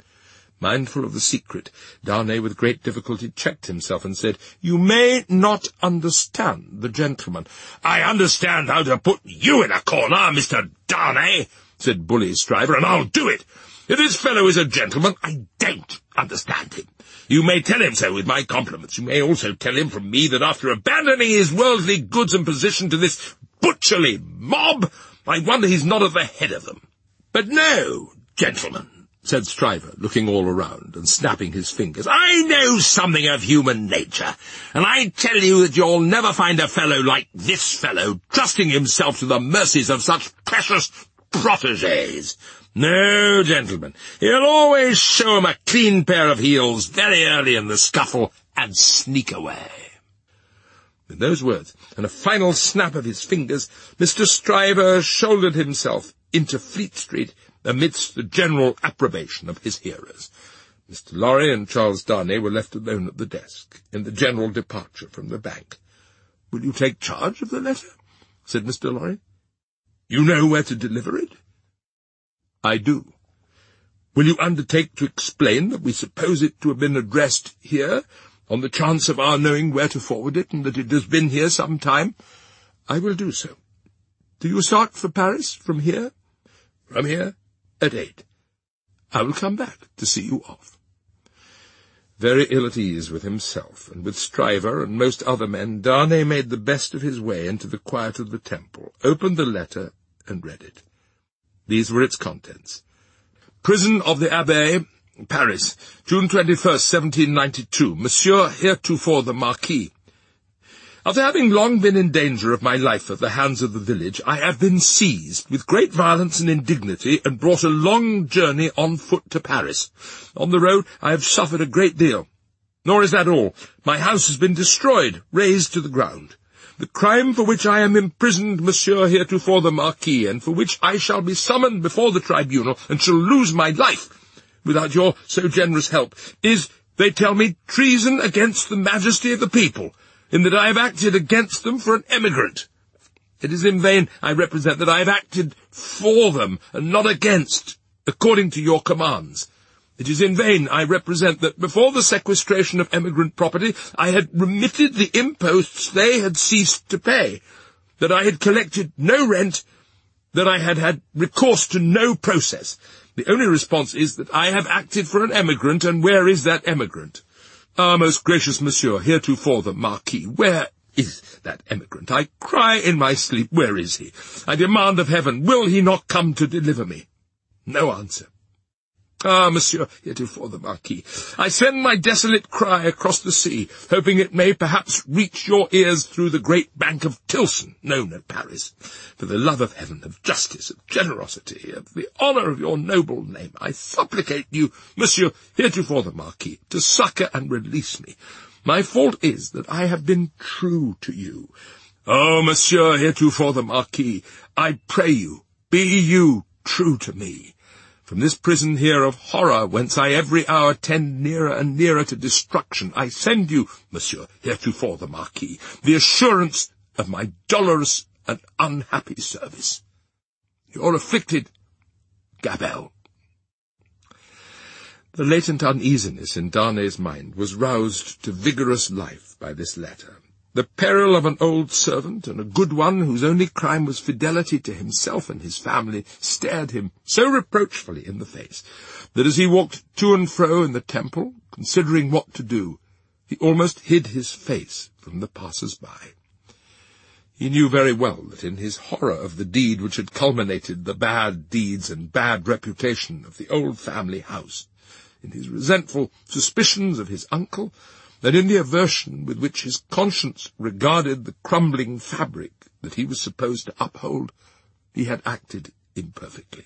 Speaker 1: Mindful of the secret, Darnay with great difficulty checked himself and said, "You may not understand the gentleman." "I understand how to put you in a corner, Mister Darnay," said bully Stryver, "and I'll do it. If this fellow is a gentleman, I don't understand him. You may tell him so with my compliments. You may also tell him from me that after abandoning his worldly goods and position to this butcherly mob, I wonder he's not at the head of them. But no, gentlemen," said Stryver, looking all around and snapping his fingers, "I know something of human nature, and I tell you that you'll never find a fellow like this fellow trusting himself to the mercies of such precious protégés. No, gentlemen, he'll always show 'em a clean pair of heels very early in the scuffle and sneak away." With those words, and a final snap of his fingers, Mister Stryver shouldered himself into Fleet Street amidst the general approbation of his hearers. Mister Lorry and Charles Darnay were left alone at the desk, in the general departure from the bank. "Will you take charge of the letter?" said Mister Lorry. "You know where to deliver it?" "I do." Will you undertake to explain that we suppose it to have been addressed here, on the chance of our knowing where to forward it, and that it has been here some time? I will do so. Do you start for Paris from here? From here? At eight. I will come back to see you off. Very ill at ease with himself, and with Stryver and most other men, Darnay made the best of his way into the quiet of the Temple, opened the letter, and read it. These were its contents. Prison of the Abbaye, Paris, June twenty-first, seventeen ninety-two. Monsieur heretofore the Marquis. After having long been in danger of my life at the hands of the village, I have been seized with great violence and indignity, and brought a long journey on foot to Paris. On the road I have suffered a great deal. Nor is that all. My house has been destroyed, razed to the ground. The crime for which I am imprisoned, Monsieur heretofore the Marquis, and for which I shall be summoned before the tribunal, and shall lose my life, without your so generous help, is, they tell me, treason against the majesty of the people, in that I have acted against them for an emigrant. It is in vain I represent that I have acted for them, and not against, according to your commands. It is in vain I represent that before the sequestration of emigrant property I had remitted the imposts they had ceased to pay, that I had collected no rent, that I had had recourse to no process. The only response is that I have acted for an emigrant, and where is that emigrant? Ah, most gracious Monsieur, heretofore the Marquis, where is that emigrant? I cry in my sleep, where is he? I demand of heaven, will he not come to deliver me? No answer. Ah, Monsieur, heretofore the Marquis, I send my desolate cry across the sea, hoping it may perhaps reach your ears through the great bank of Tilson, known at Paris. For the love of heaven, of justice, of generosity, of the honour of your noble name, I supplicate you, Monsieur, heretofore the Marquis, to succour and release me. My fault is that I have been true to you. Oh, Monsieur, heretofore the Marquis, I pray you, be you true to me. From this prison here of horror, whence I every hour tend nearer and nearer to destruction, I send you, Monsieur, heretofore the Marquis, the assurance of my dolorous and unhappy service. Your afflicted Gabelle. The latent uneasiness in Darnay's mind was roused to vigorous life by this letter. The peril of an old servant, and a good one whose only crime was fidelity to himself and his family, stared him so reproachfully in the face, that as he walked to and fro in the Temple, considering what to do, he almost hid his face from the passers-by. He knew very well that in his horror of the deed which had culminated the bad deeds and bad reputation of the old family house, in his resentful suspicions of his uncle, that in the aversion with which his conscience regarded the crumbling fabric that he was supposed to uphold, he had acted imperfectly.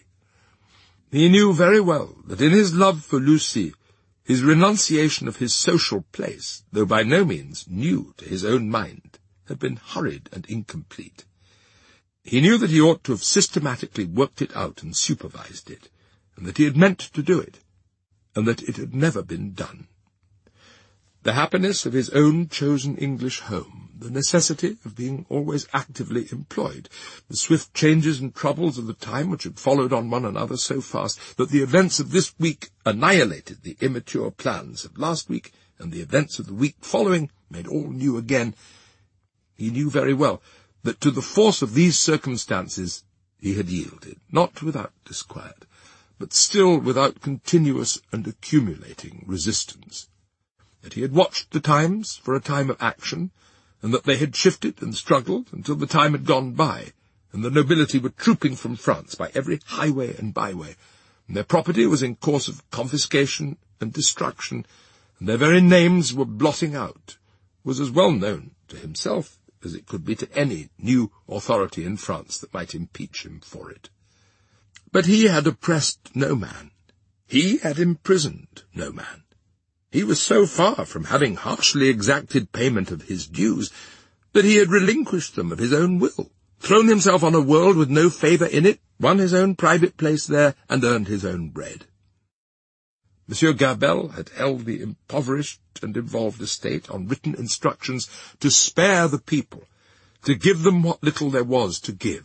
Speaker 1: He knew very well that in his love for Lucy, his renunciation of his social place, though by no means new to his own mind, had been hurried and incomplete. He knew that he ought to have systematically worked it out and supervised it, and that he had meant to do it, and that it had never been done. The happiness of his own chosen English home, the necessity of being always actively employed, the swift changes and troubles of the time which had followed on one another so fast that the events of this week annihilated the immature plans of last week, and the events of the week following made all new again. He knew very well that to the force of these circumstances he had yielded, not without disquiet, but still without continuous and accumulating resistance. That he had watched the times for a time of action, and that they had shifted and struggled until the time had gone by, and the nobility were trooping from France by every highway and byway, and their property was in course of confiscation and destruction, and their very names were blotting out, was as well known to himself as it could be to any new authority in France that might impeach him for it. But he had oppressed no man. He had imprisoned no man. He was so far from having harshly exacted payment of his dues that he had relinquished them of his own will, thrown himself on a world with no favour in it, won his own private place there, and earned his own bread. Monsieur Gabelle had held the impoverished and involved estate on written instructions to spare the people, to give them what little there was to give,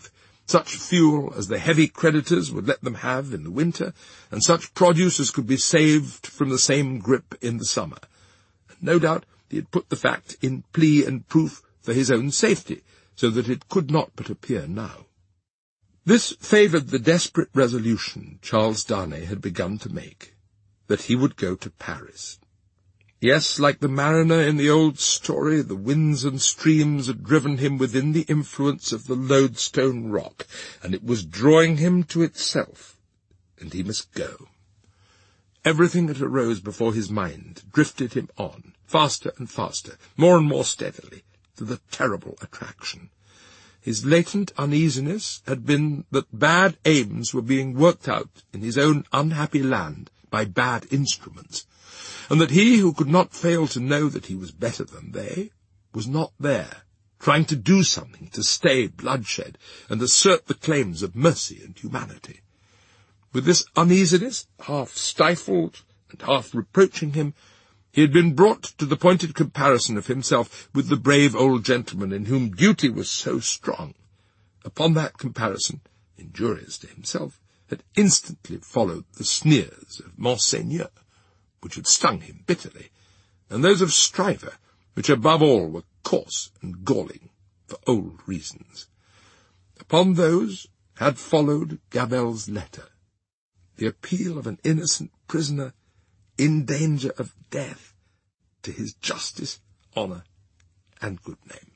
Speaker 1: such fuel as the heavy creditors would let them have in the winter, and such produce as could be saved from the same grip in the summer. And no doubt he had put the fact in plea and proof for his own safety, so that it could not but appear now. This favoured the desperate resolution Charles Darnay had begun to make, that he would go to Paris. Yes, like the mariner in the old story, the winds and streams had driven him within the influence of the lodestone rock, and it was drawing him to itself, and he must go. Everything that arose before his mind drifted him on, faster and faster, more and more steadily, to the terrible attraction. His latent uneasiness had been that bad aims were being worked out in his own unhappy land by bad instruments, and that he who could not fail to know that he was better than they was not there, trying to do something to stay bloodshed and assert the claims of mercy and humanity. With this uneasiness, half stifled and half reproaching him, he had been brought to the pointed comparison of himself with the brave old gentleman in whom duty was so strong. Upon that comparison, injurious to himself, had instantly followed the sneers of Monseigneur, which had stung him bitterly, and those of Stryver, which above all were coarse and galling, for old reasons. Upon those had followed Gabelle's letter, the appeal of an innocent prisoner in danger of death to his justice, honour, and good name.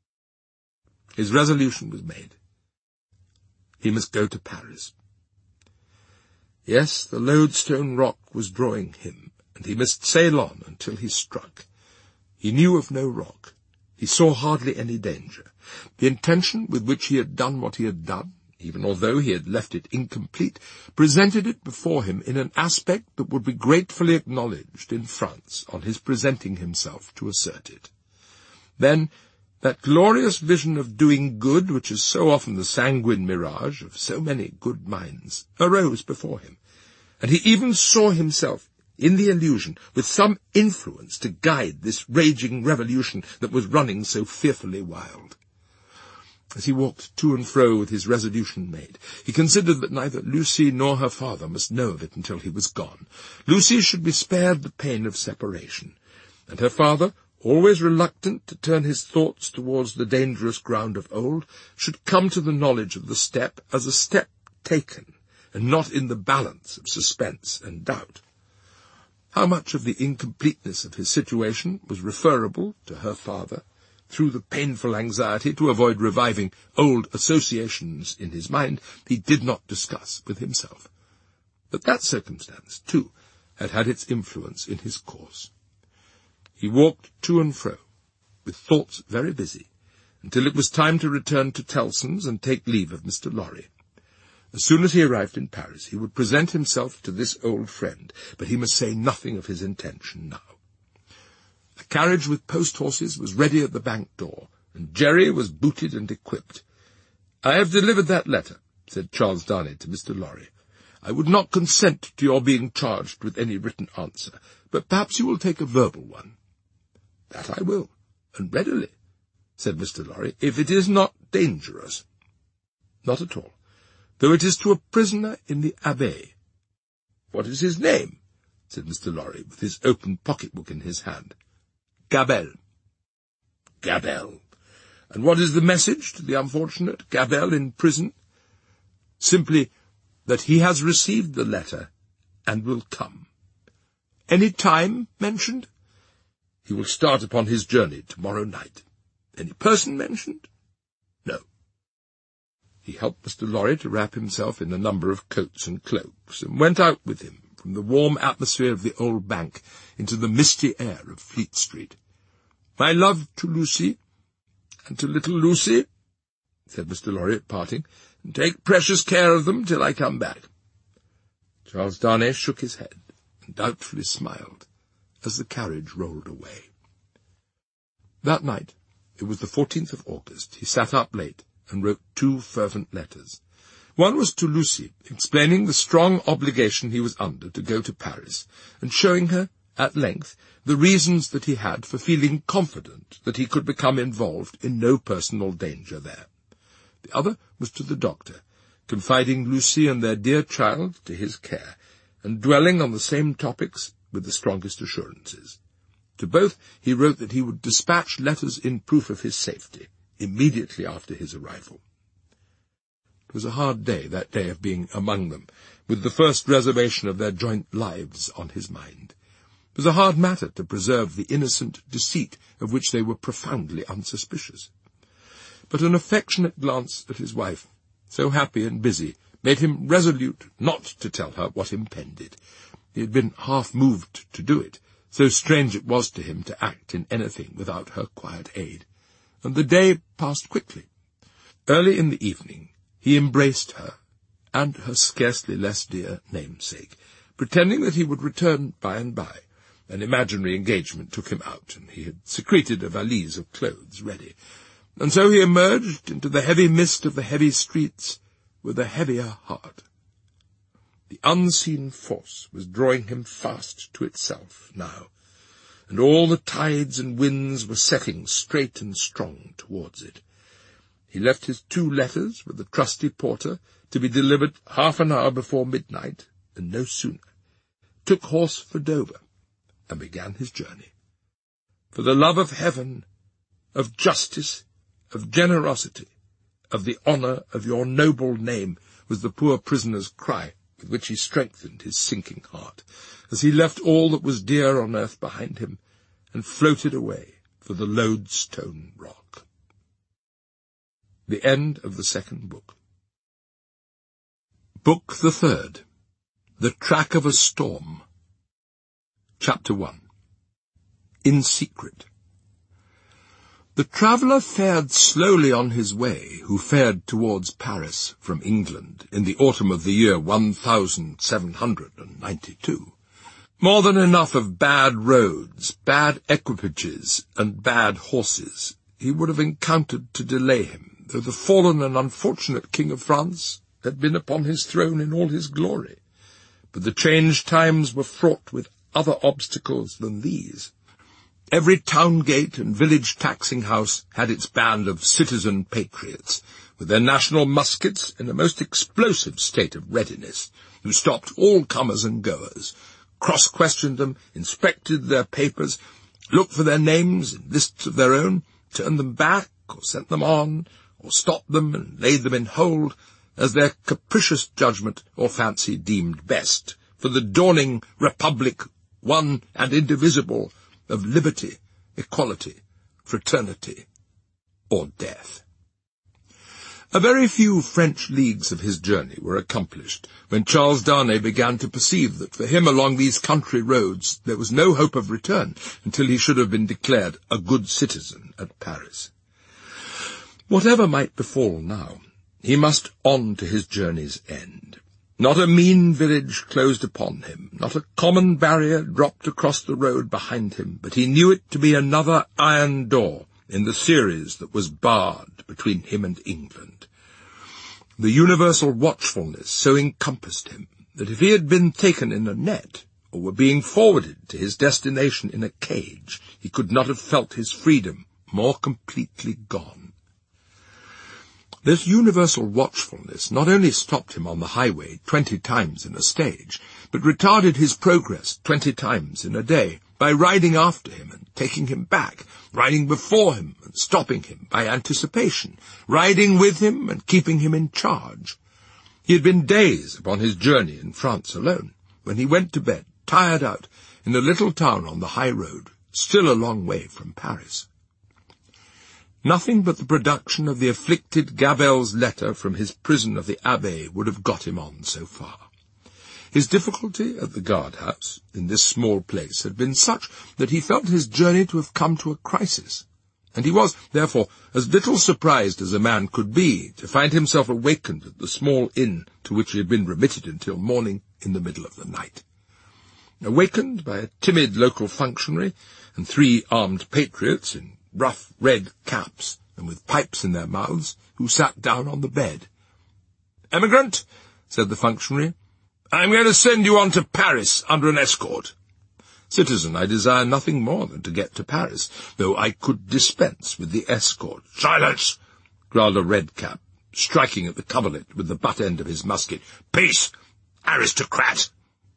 Speaker 1: His resolution was made. He must go to Paris. Yes, the lodestone rock was drawing him, and he must sail on until he struck. He knew of no rock. He saw hardly any danger. The intention with which he had done what he had done, even although he had left it incomplete, presented it before him in an aspect that would be gratefully acknowledged in France on his presenting himself to assert it. Then that glorious vision of doing good, which is so often the sanguine mirage of so many good minds, arose before him, and he even saw himself in the illusion with some influence to guide this raging revolution that was running so fearfully wild. As he walked to and fro with his resolution made, he considered that neither Lucy nor her father must know of it until he was gone. Lucy should be spared the pain of separation, and her father, always reluctant to turn his thoughts towards the dangerous ground of old, should come to the knowledge of the step as a step taken, and not in the balance of suspense and doubt. How much of the incompleteness of his situation was referable to her father, through the painful anxiety to avoid reviving old associations in his mind, he did not discuss with himself. But that circumstance, too, had had its influence in his course. He walked to and fro, with thoughts very busy, until it was time to return to Tellson's and take leave of Mister Lorry. As soon as he arrived in Paris, he would present himself to this old friend, but he must say nothing of his intention now. A carriage with post-horses was ready at the bank door, and Jerry was booted and equipped. "I have delivered that letter," said Charles Darnay to Mister Lorry. "I would not consent to your being charged with any written answer, but perhaps you will take a verbal one." "That I will, and readily," said Mister Lorry, "if it is not dangerous." "Not at all, though it is to a prisoner in the Abbaye." "What is his name?" said Mister Lorry, with his open pocket-book in his hand. "Gabelle." "Gabelle. And what is the message to the unfortunate Gabelle in prison?" "Simply that he has received the letter and will come." "Any time mentioned?" "He will start upon his journey tomorrow night." "Any person mentioned?" "No." He helped Mister Lorry to wrap himself in a number of coats and cloaks, and went out with him from the warm atmosphere of the old bank into the misty air of Fleet Street. "My love to Lucy, and to little Lucy," said Mister Lorry at parting, "and take precious care of them till I come back." Charles Darnay shook his head, and doubtfully smiled, as the carriage rolled away. That night, it was the fourteenth of August, he sat up late, and wrote two fervent letters. One was to Lucy, explaining the strong obligation he was under to go to Paris, and showing her, at length, the reasons that he had for feeling confident that he could become involved in no personal danger there. The other was to the doctor, confiding Lucy and their dear child to his care, and dwelling on the same topics with the strongest assurances. To both he wrote that he would dispatch letters in proof of his safety immediately after his arrival. It was a hard day, that day of being among them, with the first reservation of their joint lives on his mind. It was a hard matter to preserve the innocent deceit of which they were profoundly unsuspicious. But an affectionate glance at his wife, so happy and busy, made him resolute not to tell her what impended. He had been half moved to do it, so strange it was to him to act in anything without her quiet aid. And the day passed quickly. Early in the evening he embraced her, and her scarcely less dear namesake, pretending that he would return by and by. An imaginary engagement took him out, and he had secreted a valise of clothes ready. And so he emerged into the heavy mist of the heavy streets with a heavier heart. The unseen force was drawing him fast to itself now, and all the tides and winds were setting straight and strong towards it. He left his two letters with the trusty porter to be delivered half an hour before midnight, and no sooner, took horse for Dover, and began his journey. For the love of heaven, of justice, of generosity, of the honour of your noble name, was the poor prisoner's cry, with which he strengthened his sinking heart, as he left all that was dear on earth behind him, and floated away for the Lodestone Rock. The end of the second book. Book the third. The Track of a Storm. Chapter one. In Secret. The traveller fared slowly on his way, who fared towards Paris from England in the autumn of the year one thousand seven hundred and ninety-two. More than enough of bad roads, bad equipages, and bad horses he would have encountered to delay him, though the fallen and unfortunate King of France had been upon his throne in all his glory. But the changed times were fraught with other obstacles than these. Every town gate and village taxing house had its band of citizen patriots, with their national muskets in a most explosive state of readiness, who stopped all comers and goers, cross-questioned them, inspected their papers, looked for their names in lists of their own, turned them back, or sent them on, or stopped them and laid them in hold, as their capricious judgment or fancy deemed best, for the dawning republic, one and indivisible, of liberty, equality, fraternity, or death. A very few French leagues of his journey were accomplished when Charles Darnay began to perceive that for him along these country roads there was no hope of return until he should have been declared a good citizen at Paris. Whatever might befall now, he must on to his journey's end. Not a mean village closed upon him, not a common barrier dropped across the road behind him, but he knew it to be another iron door in the series that was barred between him and England. The universal watchfulness so encompassed him that if he had been taken in a net, or were being forwarded to his destination in a cage, he could not have felt his freedom more completely gone. This universal watchfulness not only stopped him on the highway twenty times in a stage, but retarded his progress twenty times in a day by riding after him and taking him back, riding before him and stopping him by anticipation, riding with him and keeping him in charge. He had been days upon his journey in France alone, when he went to bed, tired out, in a little town on the high road, still a long way from Paris. Nothing but the production of the afflicted Gabel's letter from his prison of the Abbaye would have got him on so far. His difficulty at the guard-house, in this small place, had been such that he felt his journey to have come to a crisis, and he was, therefore, as little surprised as a man could be to find himself awakened at the small inn to which he had been remitted until morning in the middle of the night. Awakened by a timid local functionary and three armed patriots in rough red caps and with pipes in their mouths, who sat down on the bed. "Emigrant," said the functionary, "I am going to send you on to Paris under an escort." "Citizen, I desire nothing more than to get to Paris, though I could dispense with the escort." "Silence!" growled a red cap, striking at the coverlet with the butt end of his musket. "Peace, aristocrat!"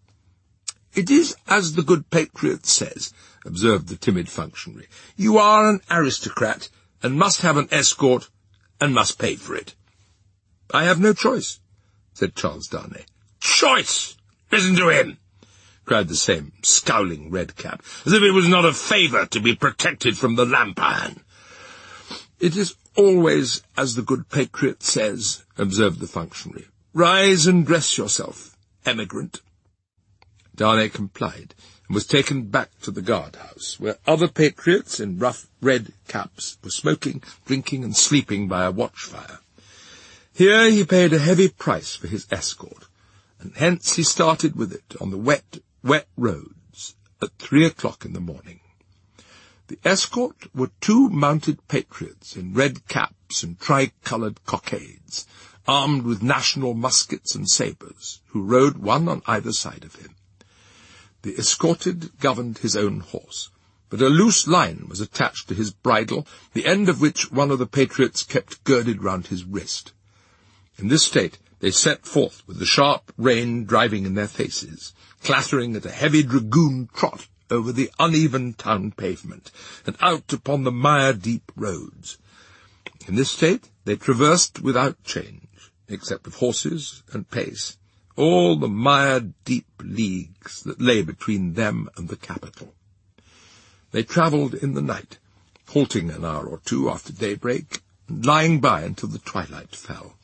Speaker 1: "It is as the good patriot says," observed the timid functionary. "You are an aristocrat, and must have an escort, and must pay for it." "I have no choice," said Charles Darnay. "Choice! Listen to him!" cried the same scowling redcap, as if it was not a favour to be protected from the lamp iron. "It is always as the good patriot says," observed the functionary. "Rise and dress yourself, emigrant." Darnay complied, and was taken back to the guard-house, where other patriots in rough red caps were smoking, drinking, and sleeping by a watch-fire. Here he paid a heavy price for his escort, and hence he started with it on the wet, wet roads at three o'clock in the morning. The escort were two mounted patriots in red caps and tri-coloured cockades, armed with national muskets and sabres, who rode one on either side of him. The escorted governed his own horse, but a loose line was attached to his bridle, the end of which one of the patriots kept girded round his wrist. In this state they set forth with the sharp rain driving in their faces, clattering at a heavy dragoon trot over the uneven town pavement, and out upon the mire-deep roads. In this state they traversed without change, except of horses and pace, all the mire-deep leagues that lay between them and the capital. They travelled in the night, halting an hour or two after daybreak, and lying by until the twilight fell.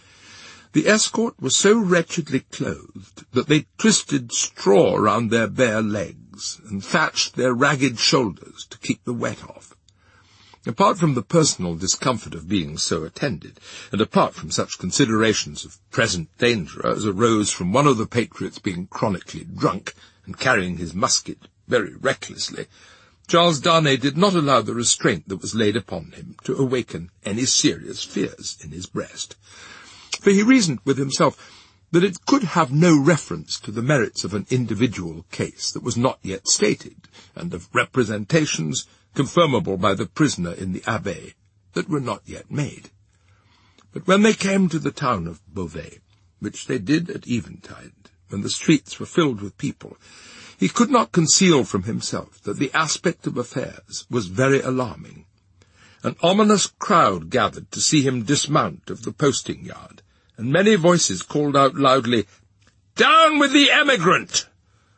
Speaker 1: The escort was so wretchedly clothed that they twisted straw round their bare legs, and thatched their ragged shoulders to keep the wet off. Apart from the personal discomfort of being so attended, and apart from such considerations of present danger as arose from one of the patriots being chronically drunk and carrying his musket very recklessly, Charles Darnay did not allow the restraint that was laid upon him to awaken any serious fears in his breast. For he reasoned with himself that it could have no reference to the merits of an individual case that was not yet stated, and of representations confirmable by the prisoner in the Abbaye that were not yet made. But when they came to the town of Beauvais, which they did at eventide, when the streets were filled with people, he could not conceal from himself that the aspect of affairs was very alarming. An ominous crowd gathered to see him dismount of the posting-yard, and many voices called out loudly, "Down with the emigrant!"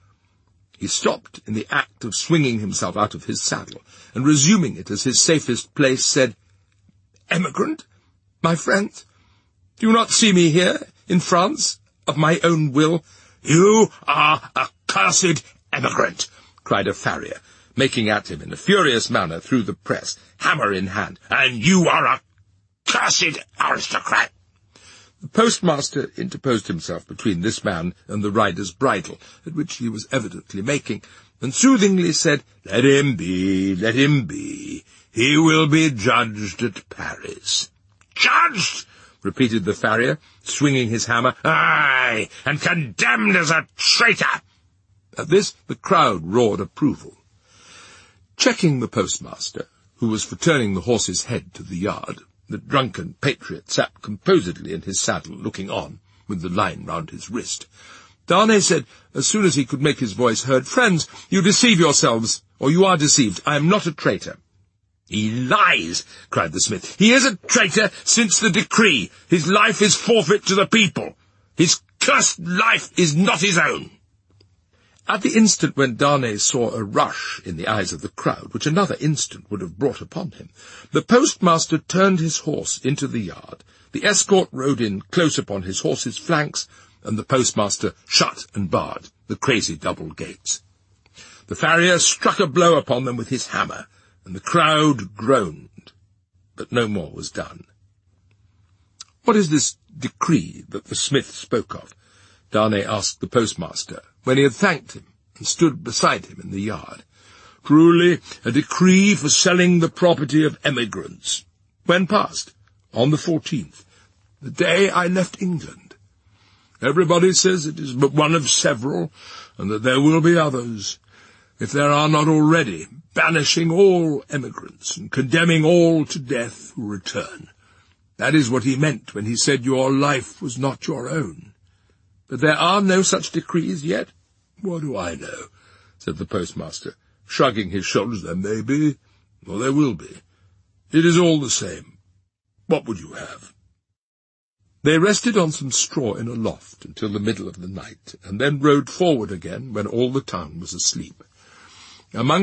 Speaker 1: He stopped in the act of swinging himself out of his saddle, and resuming it as his safest place, said, "Emigrant, my friends, do you not see me here, in France, of my own will?" "You are a cursed emigrant," cried a farrier, making at him in a furious manner through the press, hammer in hand, "and you are a cursed aristocrat." The postmaster interposed himself between this man and the rider's bridle, at which he was evidently making, and soothingly said, "Let him be, let him be. He will be judged at Paris." "Judged?" repeated the farrier, swinging his hammer. "Aye, and condemned as a traitor." At this the crowd roared approval. Checking the postmaster, who was for turning the horse's head to the yard, the drunken patriot sat composedly in his saddle, looking on, with the line round his wrist. Darnay said, as soon as he could make his voice heard, "Friends, you deceive yourselves, or you are deceived. I am not a traitor." "He lies," cried the smith. "He is a traitor since the decree. His life is forfeit to the people. His cursed life is not his own." At the instant when Darnay saw a rush in the eyes of the crowd, which another instant would have brought upon him, the postmaster turned his horse into the yard, the escort rode in close upon his horse's flanks, and the postmaster shut and barred the crazy double gates. The farrier struck a blow upon them with his hammer, and the crowd groaned, but no more was done. "What is this decree that the smith spoke of?" Darnay asked the postmaster, when he had thanked him and stood beside him in the yard. "Truly, a decree for selling the property of emigrants. When passed? On the fourteenth, the day I left England. Everybody says it is but one of several, and that there will be others, if there are not already, banishing all emigrants and condemning all to death who return. That is what he meant when he said your life was not your own. But there are no such decrees yet. What do I know? Said the postmaster, shrugging his shoulders. There may be, or there will be. It is all the same. What would you have? They rested on some straw in a loft until the middle of the night, and then rode forward again when all the town was asleep. Among